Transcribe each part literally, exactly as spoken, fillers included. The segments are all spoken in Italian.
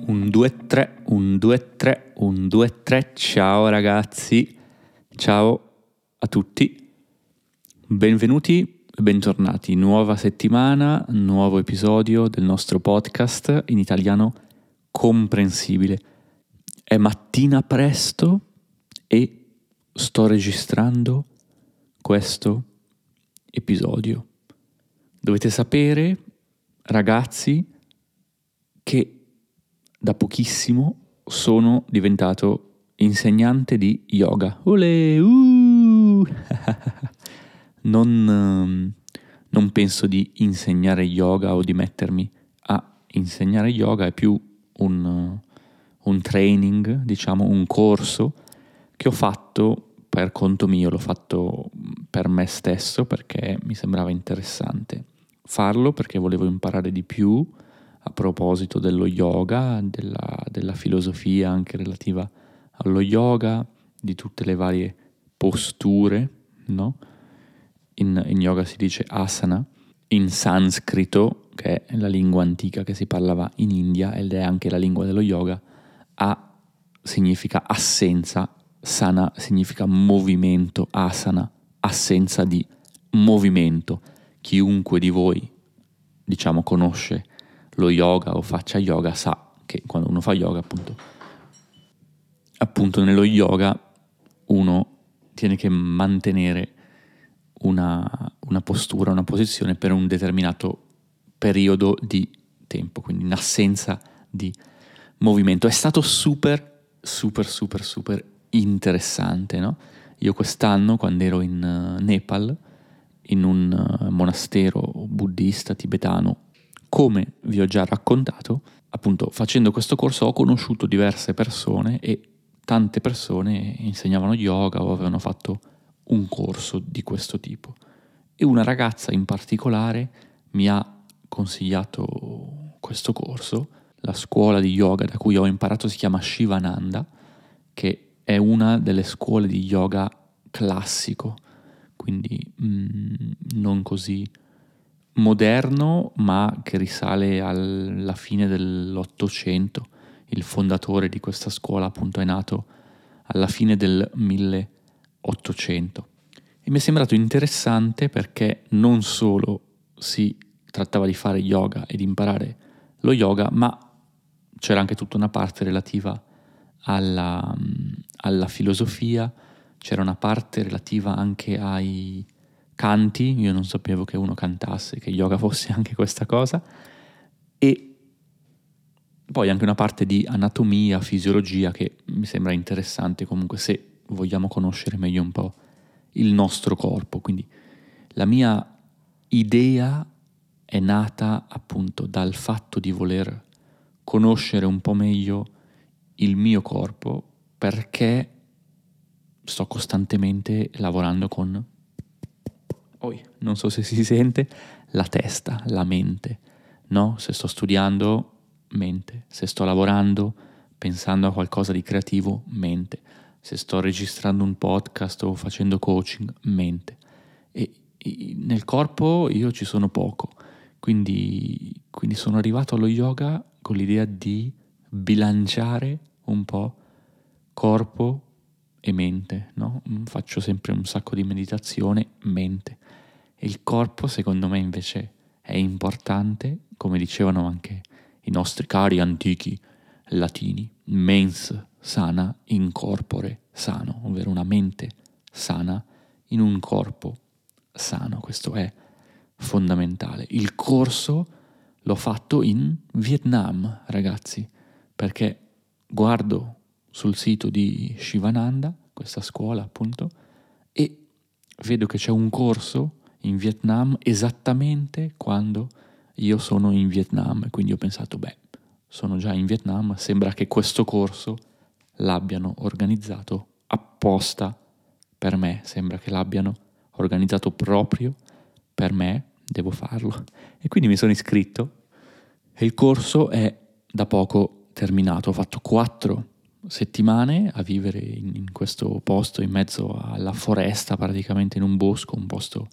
Un due tre, un due tre, un due tre, ciao ragazzi, ciao a tutti, benvenuti e bentornati, nuova settimana, nuovo episodio del nostro podcast in italiano comprensibile. È mattina presto e sto registrando questo episodio. Dovete sapere, ragazzi, che da pochissimo sono diventato insegnante di yoga. Olè, uh! non, non penso di insegnare yoga o di mettermi a insegnare yoga, è più un, un training, diciamo, un corso che ho fatto per conto mio, l'ho fatto per me stesso perché mi sembrava interessante farlo, perché volevo imparare di più a proposito dello yoga, della, della filosofia anche relativa allo yoga, di tutte le varie posture, no? In, in yoga si dice asana, in sanscrito, che è la lingua antica che si parlava in India ed è anche la lingua dello yoga, a significa assenza, sana significa movimento, asana, assenza di movimento. Chiunque di voi, diciamo, conosce lo yoga o faccia yoga sa che quando uno fa yoga, appunto, appunto nello yoga uno tiene che mantenere una, una postura, una posizione per un determinato periodo di tempo, quindi in assenza di movimento. È stato super, super, super, super interessante, no? Io quest'anno, quando ero in Nepal, in un monastero buddista tibetano, come vi ho già raccontato, appunto facendo questo corso ho conosciuto diverse persone e tante persone insegnavano yoga o avevano fatto un corso di questo tipo. E una ragazza in particolare mi ha consigliato questo corso. La scuola di yoga da cui ho imparato si chiama Shivananda, che è una delle scuole di yoga classico, quindi mh, non così moderno, ma che risale alla fine dell'Ottocento. Il fondatore di questa scuola appunto è nato alla fine del milleottocento e mi è sembrato interessante perché non solo si trattava di fare yoga e di imparare lo yoga, ma c'era anche tutta una parte relativa alla, alla filosofia, c'era una parte relativa anche ai canti. Io non sapevo che uno cantasse, che yoga fosse anche questa cosa, e poi anche una parte di anatomia, fisiologia che mi sembra interessante comunque se vogliamo conoscere meglio un po' il nostro corpo. Quindi la mia idea è nata appunto dal fatto di voler conoscere un po' meglio il mio corpo, perché sto costantemente lavorando con Oi, non so se si sente, la testa, la mente, no? Se sto studiando, mente. Se sto lavorando, pensando a qualcosa di creativo, mente. Se sto registrando un podcast o facendo coaching, mente. E, e nel corpo io ci sono poco, quindi, quindi sono arrivato allo yoga con l'idea di bilanciare un po' corpo e mente, no? Faccio sempre un sacco di meditazione, mente. E il corpo, secondo me, invece è importante, come dicevano anche i nostri cari antichi latini, mens sana in corpore sano, ovvero una mente sana in un corpo sano. Questo è fondamentale. Il corso l'ho fatto in Vietnam, ragazzi, perché guardo sul sito di Shivananda, questa scuola appunto, e vedo che c'è un corso in Vietnam esattamente quando io sono in Vietnam. Quindi ho pensato, beh, sono già in Vietnam, sembra che questo corso l'abbiano organizzato apposta per me, sembra che l'abbiano organizzato proprio per me, devo farlo. E quindi mi sono iscritto e il corso è da poco terminato. Ho fatto quattro settimane a vivere in, in questo posto in mezzo alla foresta, praticamente in un bosco, un posto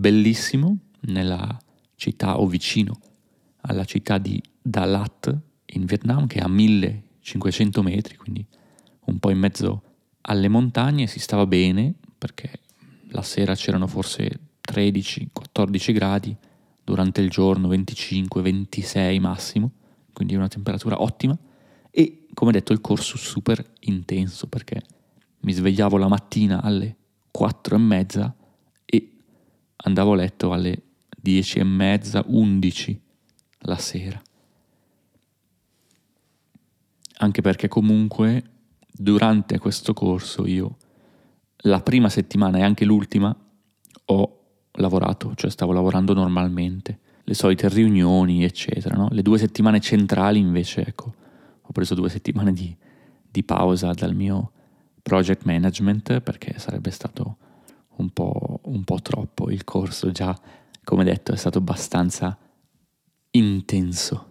bellissimo nella città o vicino alla città di Dalat in Vietnam, che è a millecinquecento metri, quindi un po' in mezzo alle montagne. Si stava bene perché la sera c'erano forse tredici quattordici gradi, durante il giorno venticinque ventisei massimo, quindi una temperatura ottima. E come detto, il corso super intenso, perché mi svegliavo la mattina alle quattro e mezza e andavo a letto alle dieci e mezza, undici la sera. Anche perché comunque durante questo corso io la prima settimana e anche l'ultima ho lavorato, cioè stavo lavorando normalmente, le solite riunioni eccetera, no? Le due settimane centrali invece, ecco, ho preso due settimane di, di pausa dal mio project management, perché sarebbe stato un po', un po' troppo. Il corso già, come detto, è stato abbastanza intenso.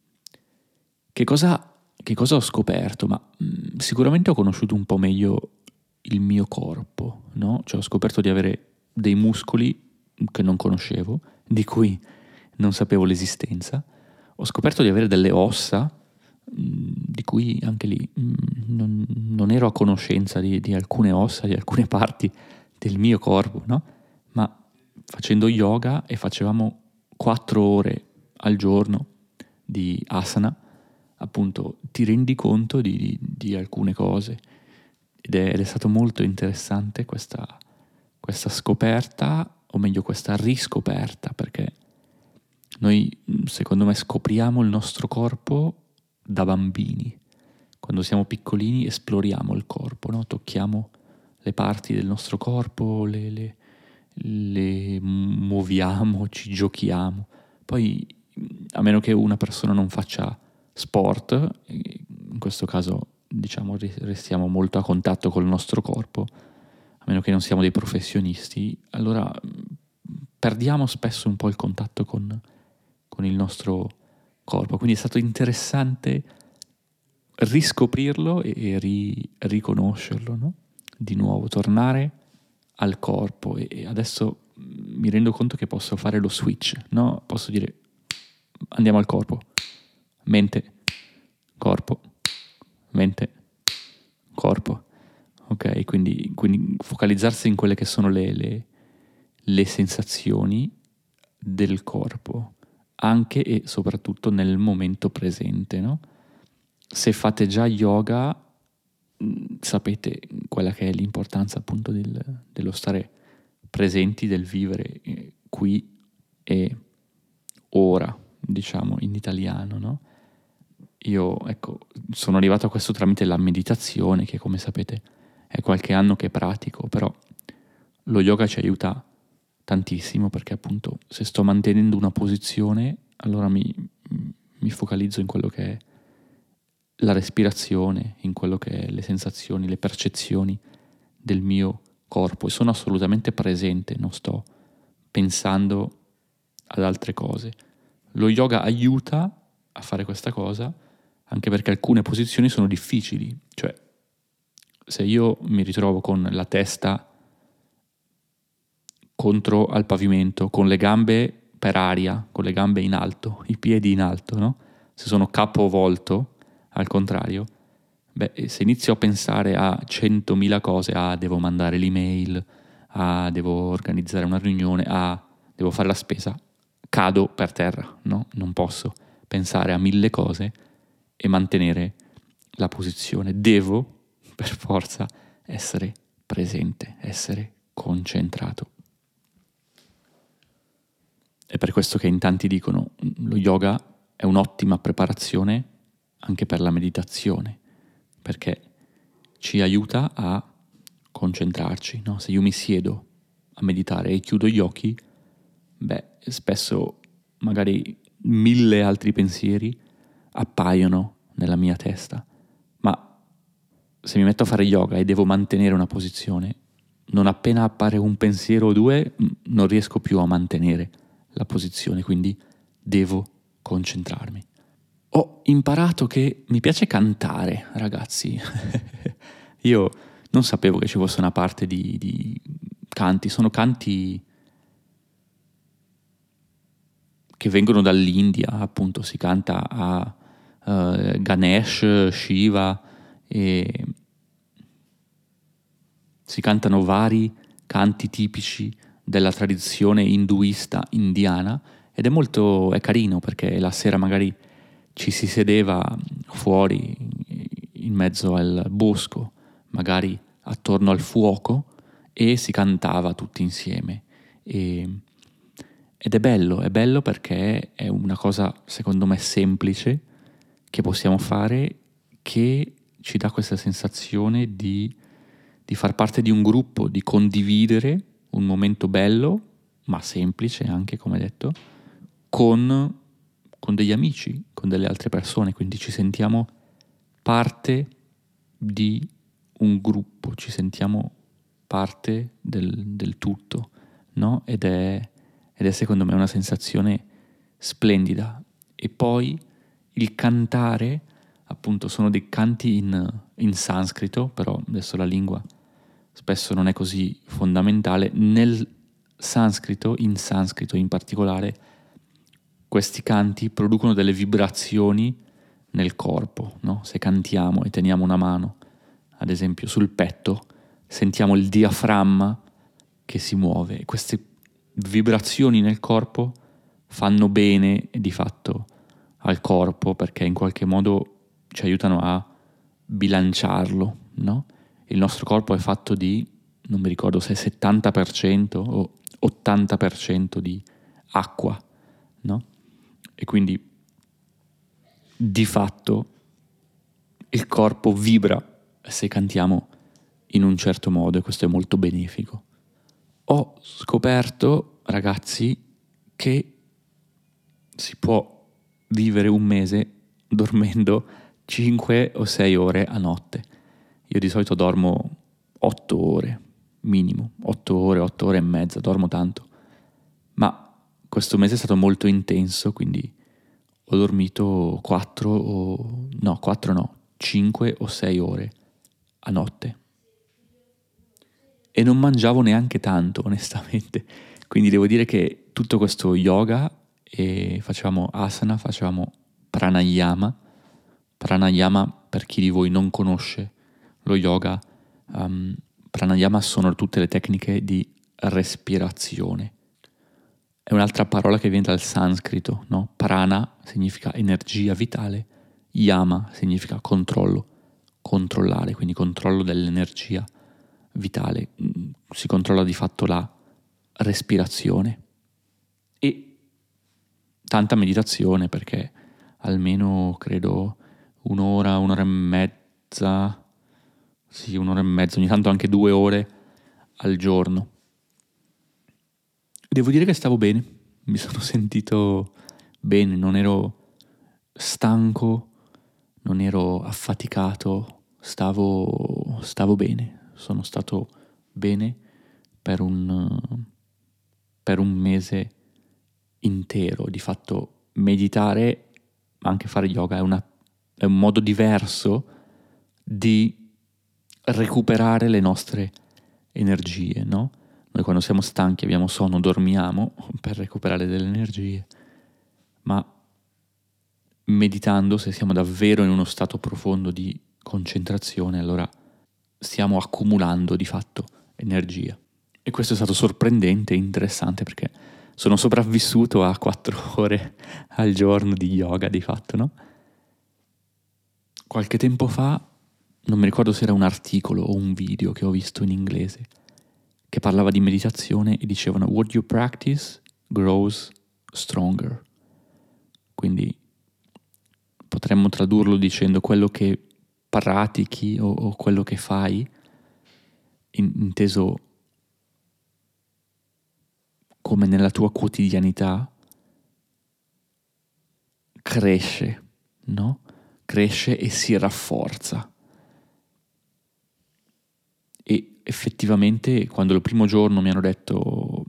Che cosa, che cosa ho scoperto? Ma mh, sicuramente ho conosciuto un po' meglio il mio corpo, no? Cioè ho scoperto di avere dei muscoli che non conoscevo, di cui non sapevo l'esistenza. Ho scoperto di avere delle ossa mh, di cui anche lì mh, non, non ero a conoscenza di, di alcune ossa, di alcune parti del mio corpo, no? Ma facendo yoga, e facevamo quattro ore al giorno di asana, appunto ti rendi conto di, di, di alcune cose, ed è, ed è stato molto interessante questa, questa scoperta, o meglio questa riscoperta, perché noi secondo me scopriamo il nostro corpo da bambini. Quando siamo piccolini esploriamo il corpo, no? Tocchiamo le parti del nostro corpo, le, le, le muoviamo, ci giochiamo. Poi, a meno che una persona non faccia sport, in questo caso diciamo restiamo molto a contatto col nostro corpo, a meno che non siamo dei professionisti, allora perdiamo spesso un po' il contatto con, con il nostro corpo. Quindi è stato interessante riscoprirlo e ri, riconoscerlo, no? Di nuovo, tornare al corpo, e adesso mi rendo conto che posso fare lo switch, no? Posso dire andiamo al corpo, mente, corpo, mente, corpo. Ok, quindi, quindi focalizzarsi in quelle che sono le, le, le sensazioni del corpo, anche e soprattutto nel momento presente, no? Se fate già yoga, sapete quella che è l'importanza appunto del, dello stare presenti, del vivere eh, qui e ora, diciamo in italiano, no? Io, ecco, sono arrivato a questo tramite la meditazione, che come sapete è qualche anno che pratico, però lo yoga ci aiuta tantissimo, perché appunto se sto mantenendo una posizione, allora mi, mi focalizzo in quello che è la respirazione, in quello che è le sensazioni, le percezioni del mio corpo, e sono assolutamente presente, non sto pensando ad altre cose. Lo yoga aiuta a fare questa cosa, anche perché alcune posizioni sono difficili, cioè se io mi ritrovo con la testa contro al pavimento, con le gambe per aria, con le gambe in alto, i piedi in alto, no? Se sono capovolto, al contrario, beh, se inizio a pensare a centomila cose, ah, devo mandare l'email, ah, devo organizzare una riunione, ah, devo fare la spesa, cado per terra, no? Non posso pensare a mille cose e mantenere la posizione. Devo, per forza, essere presente, essere concentrato. È per questo che in tanti dicono lo yoga è un'ottima preparazione anche per la meditazione, perché ci aiuta a concentrarci, no? Se io mi siedo a meditare e chiudo gli occhi, beh, spesso magari mille altri pensieri appaiono nella mia testa, ma se mi metto a fare yoga e devo mantenere una posizione, non appena appare un pensiero o due, non riesco più a mantenere la posizione, quindi devo concentrarmi. Ho imparato che mi piace cantare, ragazzi. Io non sapevo che ci fosse una parte di, di canti, sono canti che vengono dall'India, appunto si canta a uh, Ganesh, Shiva, e si cantano vari canti tipici della tradizione induista indiana, ed è molto è carino perché la sera magari ci si sedeva fuori in mezzo al bosco, magari attorno al fuoco, e si cantava tutti insieme. E, ed è bello, è bello perché è una cosa secondo me semplice che possiamo fare, che ci dà questa sensazione di, di far parte di un gruppo, di condividere un momento bello, ma semplice anche, come detto, con, con degli amici, con delle altre persone, quindi ci sentiamo parte di un gruppo, ci sentiamo parte del, del tutto, no? Ed è, ed è secondo me una sensazione splendida. E poi il cantare, appunto, sono dei canti in, in sanscrito, però adesso la lingua spesso non è così fondamentale. Nel sanscrito, in sanscrito in particolare, questi canti producono delle vibrazioni nel corpo, no? Se cantiamo e teniamo una mano, ad esempio, sul petto, sentiamo il diaframma che si muove, e queste vibrazioni nel corpo fanno bene di fatto al corpo, perché in qualche modo ci aiutano a bilanciarlo, no? Il nostro corpo è fatto di, non mi ricordo se è settanta per cento o ottanta per cento di acqua, no? E quindi di fatto il corpo vibra se cantiamo in un certo modo, e questo è molto benefico. Ho scoperto, ragazzi, che si può vivere un mese dormendo cinque o sei ore a notte. Io di solito dormo otto ore, minimo, otto ore, otto ore e mezza, dormo tanto. Ma questo mese è stato molto intenso, quindi ho dormito quattro o... no, quattro no, cinque o sei ore a notte. E non mangiavo neanche tanto, onestamente. Quindi devo dire che tutto questo yoga, e facevamo asana, facevamo pranayama. Pranayama, per chi di voi non conosce lo yoga, um, pranayama sono tutte le tecniche di respirazione. È un'altra parola che viene dal sanscrito, no? Prana significa energia vitale, yama significa controllo, controllare, quindi controllo dell'energia vitale. Si controlla di fatto la respirazione e tanta meditazione, perché almeno credo un'ora, un'ora e mezza, sì, un'ora e mezza, ogni tanto anche due ore al giorno. Devo dire che stavo bene, mi sono sentito bene, non ero stanco, non ero affaticato, stavo, stavo bene, sono stato bene per un, per un mese intero. Di fatto meditare, ma anche fare yoga è, una, è un modo diverso di recuperare le nostre energie, no? Noi quando siamo stanchi, abbiamo sonno, dormiamo per recuperare delle energie, ma meditando, se siamo davvero in uno stato profondo di concentrazione, allora stiamo accumulando di fatto energia. E questo è stato sorprendente e interessante, perché sono sopravvissuto a quattro ore al giorno di yoga di fatto, no? Qualche tempo fa, non mi ricordo se era un articolo o un video che ho visto in inglese, che parlava di meditazione e dicevano "What you practice grows stronger". Quindi potremmo tradurlo dicendo quello che pratichi o, o quello che fai, in, inteso come nella tua quotidianità, cresce, no? Cresce e si rafforza. E effettivamente quando il primo giorno mi hanno detto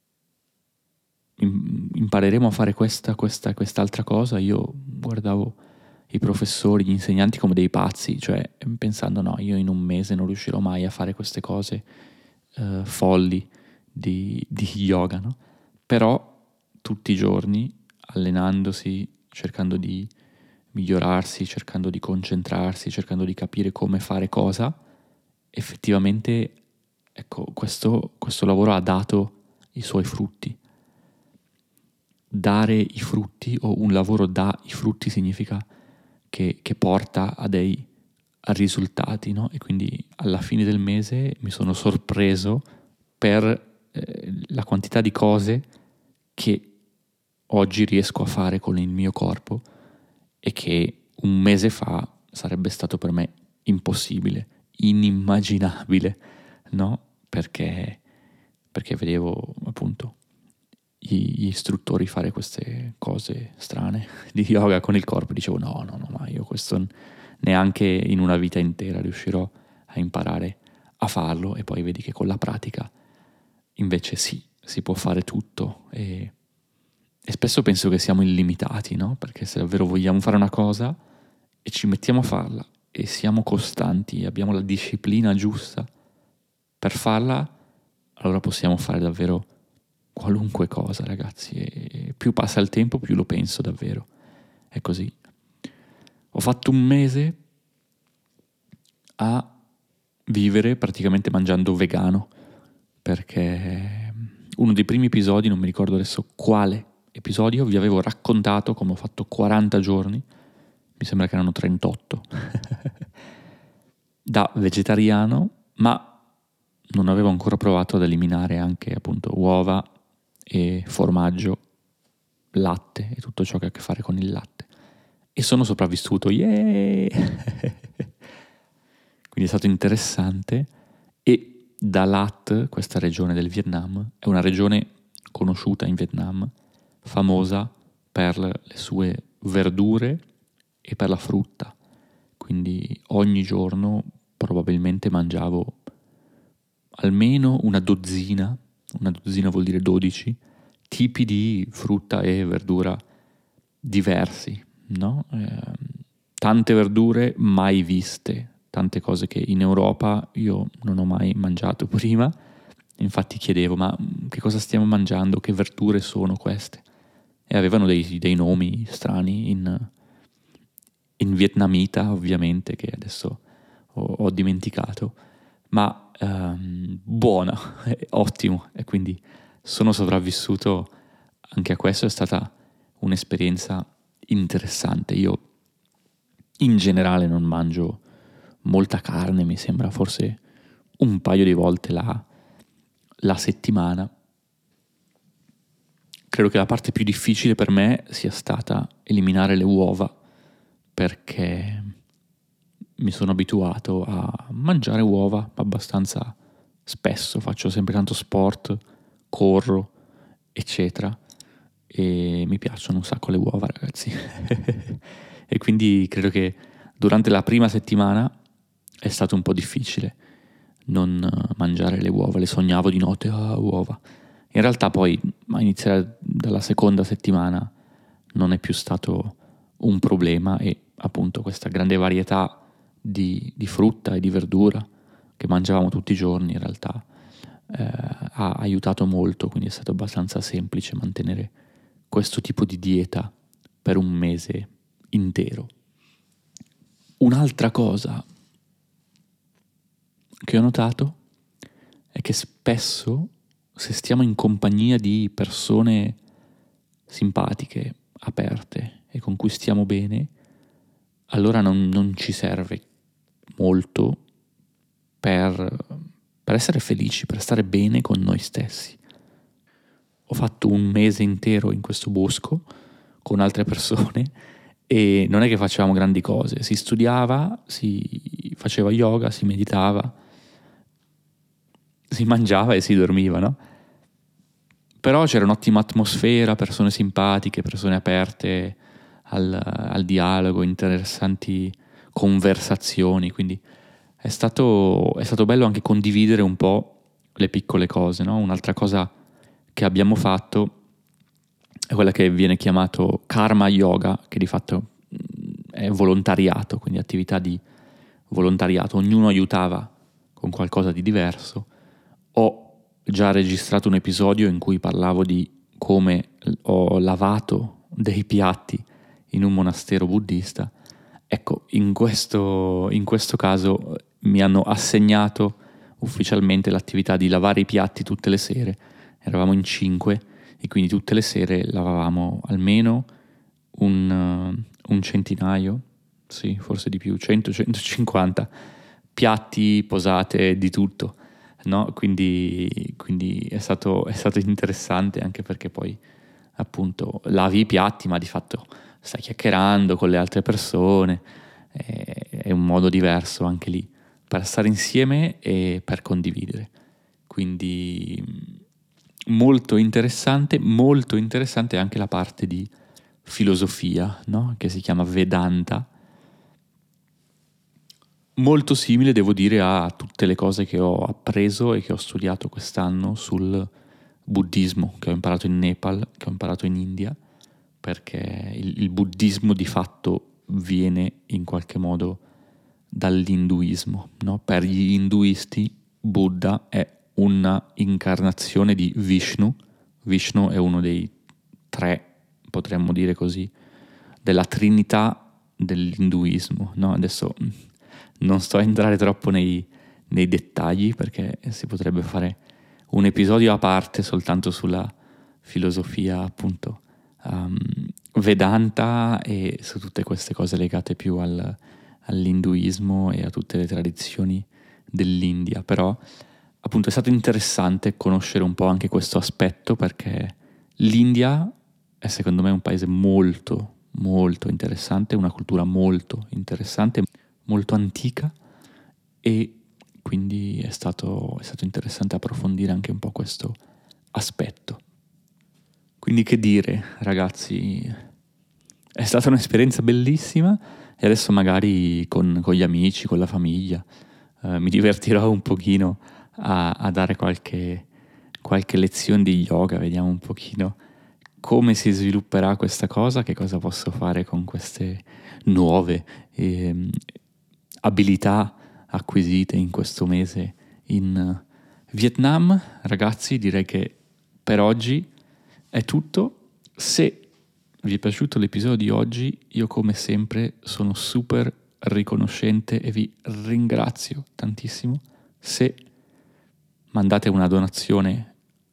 impareremo a fare questa, questa, quest'altra cosa, io guardavo i professori, gli insegnanti come dei pazzi, cioè pensando no, io in un mese non riuscirò mai a fare queste cose uh, folli di, di yoga, no? Però tutti i giorni, allenandosi, cercando di, migliorarsi, cercando di concentrarsi, cercando di capire come fare cosa, effettivamente, ecco, questo, questo lavoro ha dato i suoi frutti. Dare i frutti, o un lavoro dà i frutti, significa che, che porta a dei risultati, no? E quindi alla fine del mese mi sono sorpreso per eh, la quantità di cose che oggi riesco a fare con il mio corpo e che un mese fa sarebbe stato per me impossibile, inimmaginabile, no? Perché, perché vedevo appunto gli istruttori fare queste cose strane di yoga con il corpo, dicevo no, no, no, ma io questo neanche in una vita intera riuscirò a imparare a farlo. E poi vedi che con la pratica invece sì, si può fare tutto, e, e spesso penso che siamo illimitati, no? Perché se davvero vogliamo fare una cosa e ci mettiamo a farla e siamo costanti, abbiamo la disciplina giusta per farla, allora possiamo fare davvero qualunque cosa, ragazzi, e più passa il tempo più lo penso davvero, è così. Ho fatto un mese a vivere praticamente mangiando vegano, perché uno dei primi episodi, non mi ricordo adesso quale episodio, vi avevo raccontato come ho fatto quaranta giorni, mi sembra che erano trentotto, da vegetariano, ma non avevo ancora provato ad eliminare anche appunto uova e formaggio, latte e tutto ciò che ha a che fare con il latte, e sono sopravvissuto, yeah! Quindi è stato interessante. E Dalat, questa regione del Vietnam, è una regione conosciuta in Vietnam, famosa per le sue verdure e per la frutta, quindi ogni giorno probabilmente mangiavo almeno una dozzina, una dozzina vuol dire dodici, tipi di frutta e verdura diversi, no? Eh, tante verdure mai viste, tante cose che in Europa io non ho mai mangiato prima. Infatti chiedevo, ma che cosa stiamo mangiando, che verdure sono queste? E avevano dei, dei nomi strani in, in vietnamita, ovviamente, che adesso ho, ho dimenticato, ma ehm, buona, ottimo, e quindi sono sopravvissuto anche a questo. È stata un'esperienza interessante. Io in generale non mangio molta carne, mi sembra forse un paio di volte la, la settimana. Credo che la parte più difficile per me sia stata eliminare le uova, perché mi sono abituato a mangiare uova abbastanza spesso, faccio sempre tanto sport, corro, eccetera, e mi piacciono un sacco le uova, ragazzi. E quindi credo che durante la prima settimana è stato un po' difficile non mangiare le uova, le sognavo di notte, ah, uova. In realtà poi a iniziare dalla seconda settimana non è più stato un problema, e appunto questa grande varietà di, di frutta e di verdura che mangiavamo tutti i giorni in realtà eh, ha aiutato molto, quindi è stato abbastanza semplice mantenere questo tipo di dieta per un mese intero. Un'altra cosa che ho notato è che spesso, se stiamo in compagnia di persone simpatiche, aperte e con cui stiamo bene, allora non, non ci serve molto per, per essere felici, per stare bene con noi stessi. Ho fatto un mese intero in questo bosco con altre persone e non è che facevamo grandi cose, si studiava, si faceva yoga, si meditava, si mangiava e si dormiva, no? Però c'era un'ottima atmosfera, persone simpatiche, persone aperte al, al dialogo, interessanti conversazioni, quindi è stato, è stato bello anche condividere un po' le piccole cose, no? Un'altra cosa che abbiamo fatto è quella che viene chiamato karma yoga, che di fatto è volontariato, quindi attività di volontariato, ognuno aiutava con qualcosa di diverso. Ho già registrato un episodio in cui parlavo di come ho lavato dei piatti in un monastero buddista. Ecco, in questo, in questo caso mi hanno assegnato ufficialmente l'attività di lavare i piatti tutte le sere. Eravamo in cinque e quindi tutte le sere lavavamo almeno un, uh, un centinaio, sì, forse di più, cento centocinquanta piatti, posate, di tutto, no? Quindi, quindi è stato, è stato interessante, anche perché poi appunto lavi i piatti, ma di fatto stai chiacchierando con le altre persone, è un modo diverso anche lì per stare insieme e per condividere. Quindi molto interessante, molto interessante anche la parte di filosofia, no? Che si chiama Vedanta. Molto simile, devo dire, a tutte le cose che ho appreso e che ho studiato quest'anno sul buddismo, che ho imparato in Nepal, che ho imparato in India, perché il, il buddismo di fatto viene in qualche modo dall'induismo, no? Per gli induisti Buddha è una incarnazione di Vishnu. Vishnu è uno dei tre, potremmo dire così, della trinità dell'induismo, no? Adesso non sto a entrare troppo nei, nei dettagli, perché si potrebbe fare un episodio a parte soltanto sulla filosofia, appunto, um, Vedanta, e su tutte queste cose legate più al, all'induismo e a tutte le tradizioni dell'India. Però appunto è stato interessante conoscere un po' anche questo aspetto, perché l'India è secondo me un paese molto molto interessante, una cultura molto interessante, molto antica, e quindi è stato, è stato interessante approfondire anche un po' questo aspetto. Quindi che dire, ragazzi, è stata un'esperienza bellissima, e adesso magari con, con gli amici, con la famiglia, eh, mi divertirò un pochino a, a dare qualche, qualche lezione di yoga, vediamo un pochino come si svilupperà questa cosa, che cosa posso fare con queste nuove eh, abilità acquisite in questo mese in Vietnam. Ragazzi, direi che per oggi è tutto. Se vi è piaciuto l'episodio di oggi, io come sempre sono super riconoscente e vi ringrazio tantissimo se mandate una donazione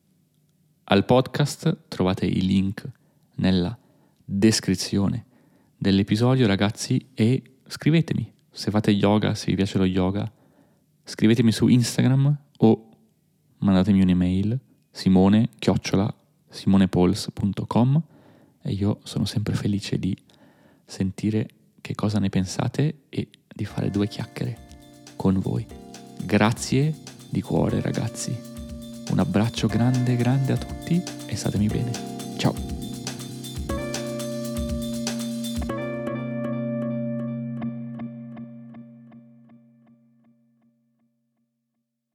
al podcast. Trovate i link nella descrizione dell'episodio, ragazzi, e scrivetemi se fate yoga, se vi piace lo yoga. Scrivetemi su Instagram o mandatemi un'email, simone chiocciola simonepols punto com, e io sono sempre felice di sentire che cosa ne pensate e di fare due chiacchiere con voi. Grazie di cuore, ragazzi. Un abbraccio grande grande a tutti e statemi bene. Ciao!